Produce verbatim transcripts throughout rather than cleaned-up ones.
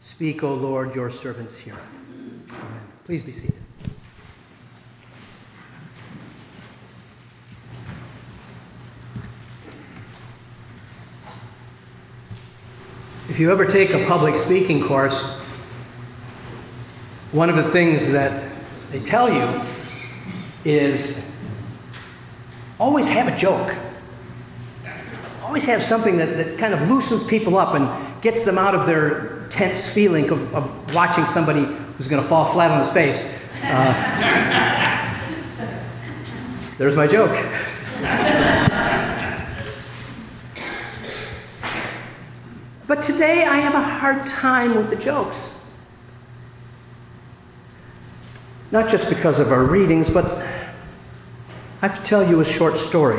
Speak, O Lord, your servants heareth. Amen. Please be seated. If you ever take a public speaking course, one of the things that they tell you is always have a joke. Always have something that, that kind of loosens people up and gets them out of their tense feeling of, of watching somebody who's going to fall flat on his face. Uh, there's my joke. But today I have a hard time with the jokes. Not just because of our readings, but I have to tell you a short story.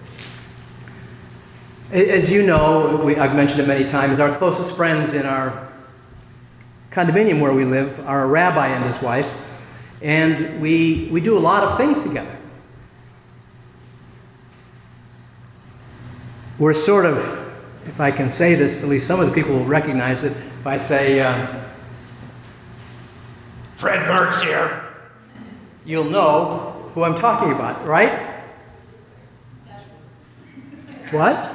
As you know, we, I've mentioned it many times, our closest friends in our condominium where we live are a rabbi and his wife, and we, we do a lot of things together. We're sort of, if I can say this, at least some of the people will recognize it, if I say, uh, Fred Mertz here, you'll know who I'm talking about, right? Yes. What?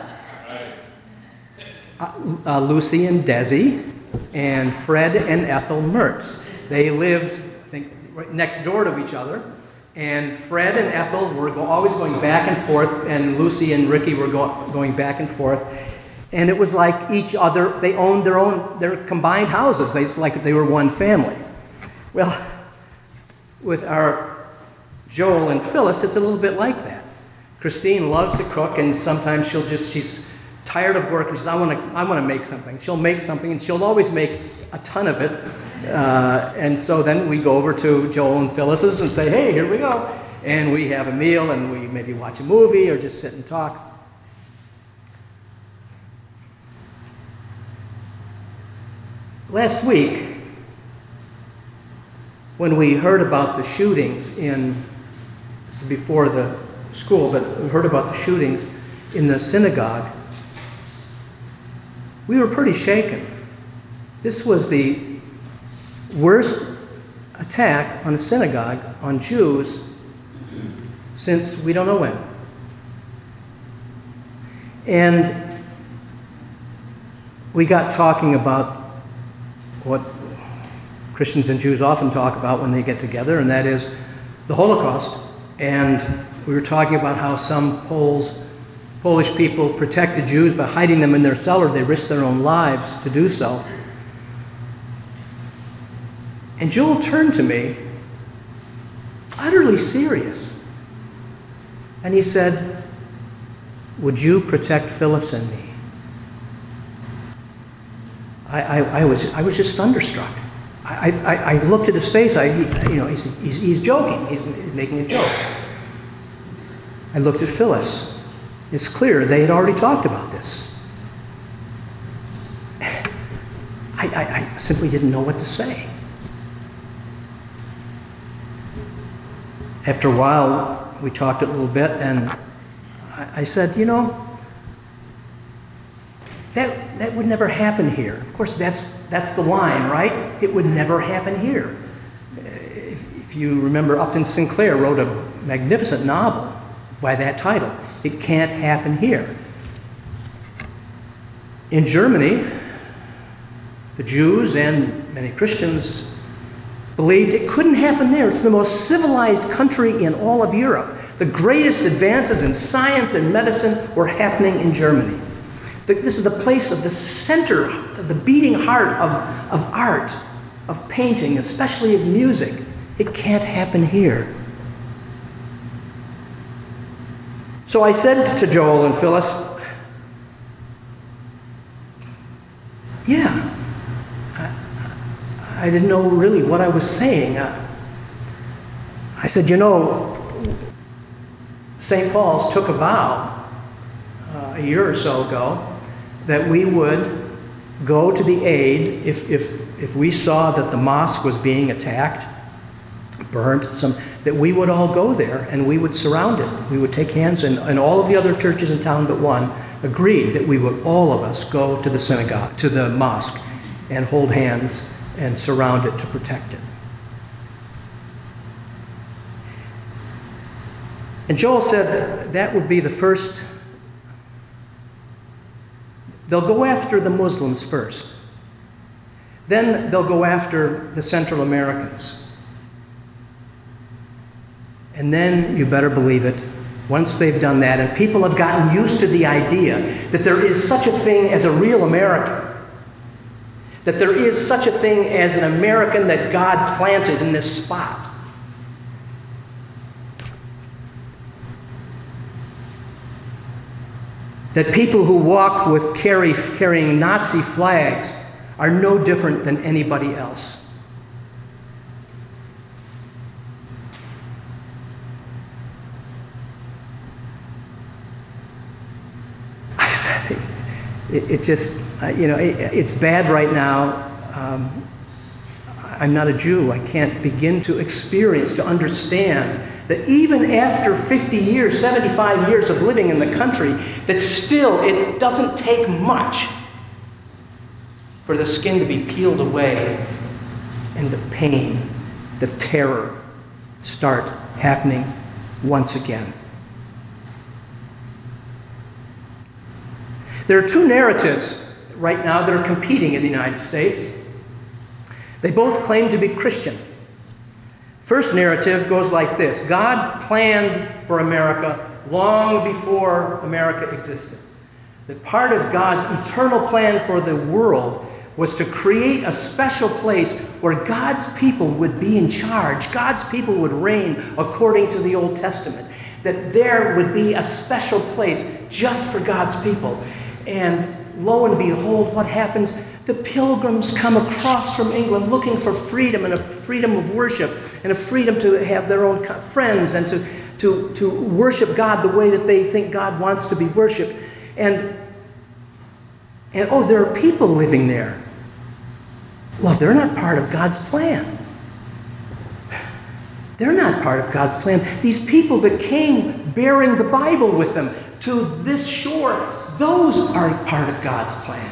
Uh, uh, Lucy and Desi and Fred and Ethel Mertz. They lived, I think, right next door to each other. And Fred and Ethel were go- always going back and forth, and Lucy and Ricky were go- going back and forth. And it was like each other, they owned their own, their combined houses. They like they were one family. Well, with our Joel and Phyllis, it's a little bit like that. Christine loves to cook, and sometimes she'll just, she's tired of work, and she says, I want to I want to make something. She'll make something, and she'll always make a ton of it. Uh, and so then we go over to Joel and Phyllis's and say, hey, here we go. And we have a meal, and we maybe watch a movie or just sit and talk. Last week, when we heard about the shootings in, this is before the school, but we heard about the shootings in the synagogue, we were pretty shaken. This was the worst attack on a synagogue on Jews since we don't know when. And we got talking about what Christians and Jews often talk about when they get together, and that is the Holocaust. And we were talking about how some Poles Polish people protected Jews by hiding them in their cellar. They risked their own lives to do so. And Joel turned to me, utterly serious, and he said, would you protect Phyllis and me? I, I, I was I was just thunderstruck. I, I, I looked at his face. I, you know, he's, he's, he's joking. He's making a joke. I looked at Phyllis. It's clear they had already talked about this. I, I, I simply didn't know what to say. After a while, we talked a little bit, and I, I said, you know, that that would never happen here. Of course, that's that's the line, right? It would never happen here. If, if you remember, Upton Sinclair wrote a magnificent novel by that title. It can't happen here. In Germany, the Jews and many Christians believed it couldn't happen there. It's the most civilized country in all of Europe. The greatest advances in science and medicine were happening in Germany. This is the place of the center, of the beating heart of, of art, of painting, especially of music. It can't happen here. So I said to Joel and Phyllis, yeah, I, I didn't know really what I was saying. I, I said, you know, Saint Paul's took a vow uh, a year or so ago that we would go to the aid if, if, if we saw that the mosque was being attacked, burnt, some, that we would all go there and we would surround it. We would take hands, and, and all of the other churches in town but one agreed that we would, all of us, go to the synagogue, to the mosque, and hold hands and surround it to protect it. And Joel said that would be the first. They'll go after the Muslims first. Then they'll go after the Central Americans. And then, you better believe it, once they've done that, and people have gotten used to the idea that there is such a thing as a real American, that there is such a thing as an American that God planted in this spot. That people who walk with carry, carrying Nazi flags are no different than anybody else. I said, it, it just, uh, you know, it, it's bad right now. Um, I'm not a Jew. I can't begin to experience, to understand that even after fifty years, seventy-five years of living in the country, that still it doesn't take much for the skin to be peeled away and the pain, the terror start happening once again. There are two narratives right now that are competing in the United States. They both claim to be Christian. First narrative goes like this: God planned for America long before America existed. That part of God's eternal plan for the world was to create a special place where God's people would be in charge. God's people would reign according to the Old Testament. That there would be a special place just for God's people. And lo and behold, what happens? The pilgrims come across from England looking for freedom, and a freedom of worship, and a freedom to have their own friends, and to, to, to worship God the way that they think God wants to be worshipped. And, and oh, there are people living there. Well, they're not part of God's plan. They're not part of God's plan. These people that came bearing the Bible with them to this shore, those are part of God's plan.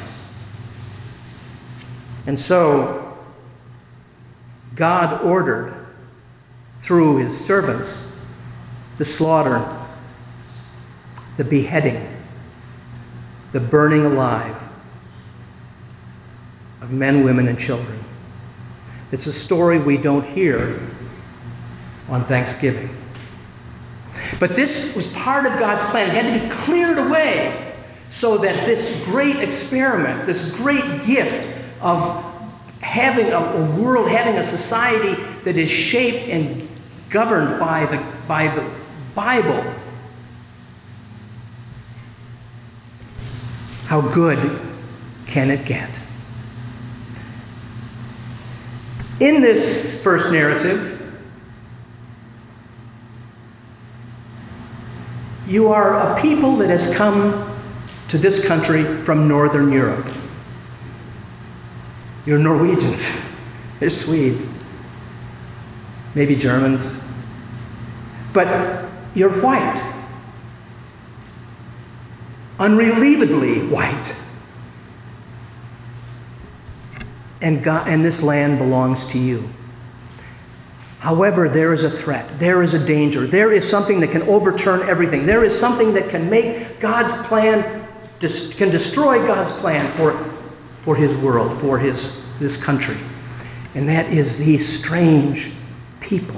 And so, God ordered, through his servants, the slaughter, the beheading, the burning alive of men, women, and children. It's a story we don't hear on Thanksgiving. But this was part of God's plan. It had to be cleared away so that this great experiment, this great gift of having a, a world, having a society that is shaped and governed by the, by the Bible, how good can it get? In this first narrative, you are a people that has come to this country from Northern Europe. You're Norwegians, you're Swedes, maybe Germans, but you're white, unrelievedly white. And God, and this land belongs to you. However, there is a threat. There is a danger. There is something that can overturn everything. There is something that can make God's plan, can destroy God's plan for, for his world, for his this country. And that is these strange people.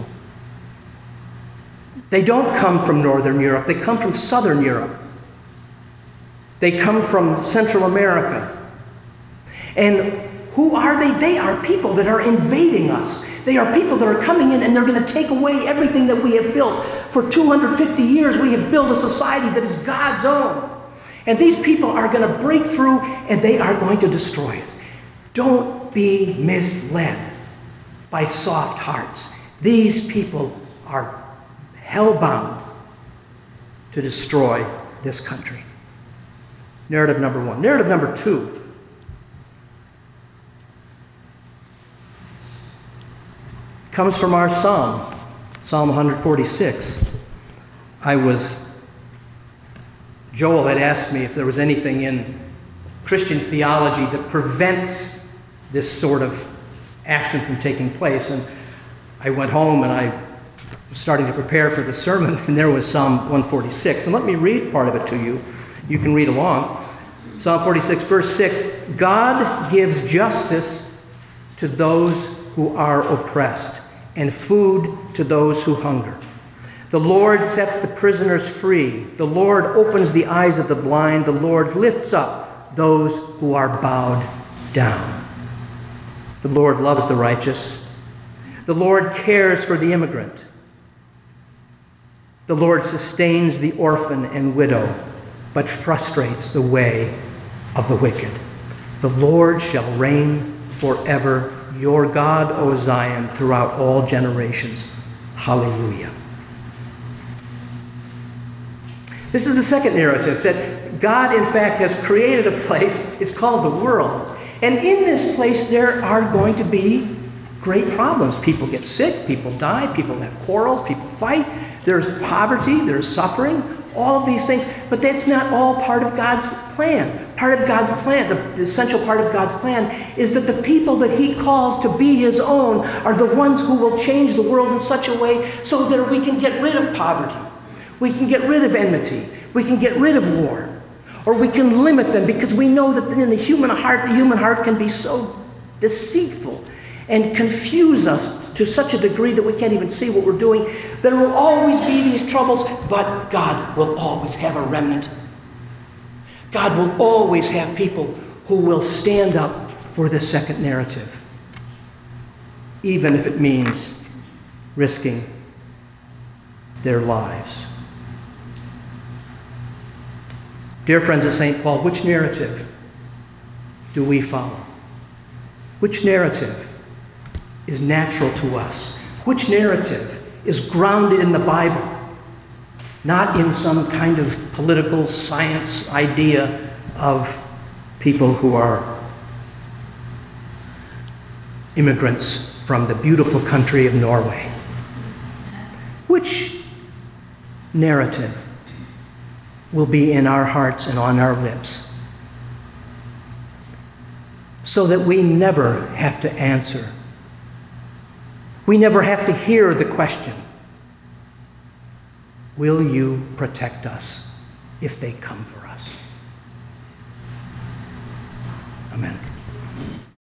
They don't come from Northern Europe. They come from Southern Europe. They come from Central America. And who are they? They are people that are invading us. They are people that are coming in and they're going to take away everything that we have built. For two hundred fifty years, we have built a society that is God's own. And these people are going to break through and they are going to destroy it. Don't be misled by soft hearts. These people are hell-bound to destroy this country. Narrative number one. Narrative number two. Comes from our psalm, Psalm one forty-six. I was, Joel had asked me if there was anything in Christian theology that prevents this sort of action from taking place. And I went home and I was starting to prepare for the sermon, and there was Psalm one forty-six. And let me read part of it to you. You can read along. Psalm forty-six, verse six, God gives justice to those who are oppressed, and food to those who hunger. The Lord sets the prisoners free. The Lord opens the eyes of the blind. The Lord lifts up those who are bowed down. The Lord loves the righteous. The Lord cares for the immigrant. The Lord sustains the orphan and widow, but frustrates the way of the wicked. The Lord shall reign forever, your God, O Zion, throughout all generations. Hallelujah. This is the second narrative, that God, in fact, has created a place. It's called the world. And in this place, there are going to be great problems. People get sick, people die, people have quarrels, people fight. There's poverty, there's suffering, all of these things. But that's not all part of God's plan. Part of God's plan, the, the essential part of God's plan, is that the people that he calls to be his own are the ones who will change the world in such a way so that we can get rid of poverty. We can get rid of enmity. We can get rid of war. Or we can limit them, because we know that in the human heart, the human heart can be so deceitful and confuse us to such a degree that we can't even see what we're doing. There will always be these troubles, but God will always have a remnant. God will always have people who will stand up for the second narrative, even if it means risking their lives. Dear friends of Saint Paul, which narrative do we follow? Which narrative is natural to us? Which narrative is grounded in the Bible, not in some kind of political science idea of people who are immigrants from the beautiful country of Norway? Which narrative will be in our hearts and on our lips, so that we never have to answer? We never have to hear the question, will you protect us if they come for us? Amen.